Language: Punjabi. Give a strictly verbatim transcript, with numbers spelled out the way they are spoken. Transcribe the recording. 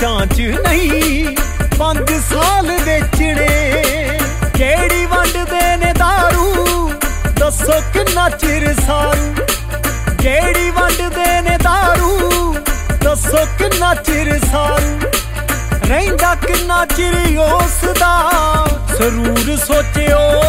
ਹੋਸ਼ਾਂ 'ਚ ਨਹੀਂ ਪੰਜ ਸਾਲ ਵੇਚਣੇ। ਕਿਹੜੀ ਵੰਡਦੇ ਨੇ ਦਾਰੂ ਦੱਸੋ ਕਿੰਨਾ ਚਿਰ ਸਾਰੂ। ਕਿਹੜੀ ਵੰਡਦੇ ਨੇ ਦਾਰੂ ਦੱਸੋ ਕਿੰਨਾ ਚਿਰ ਸਾਰੂ। ਰਹਿੰਦਾ ਕਿੰਨਾ ਚਿਰ ਉਸ ਦਾ ਸਰੂਰ ਸੋਚਿਓ